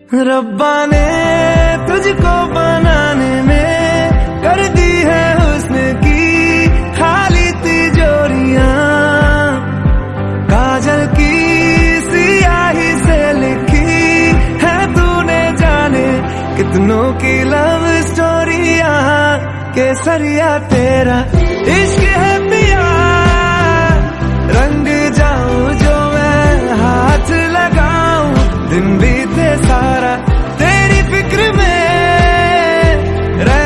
रब्बा ने तुझको बनाने में कर दी है हुस्न की खाली तिजोरियां, काजल की सियाही से लिखी है तूने जाने कितनों की लव स्टोरियां। केसरिया तेरा इश्क है पिया, रंग जाऊं जो मैं हाथ लगाऊं, दिन बीते सारे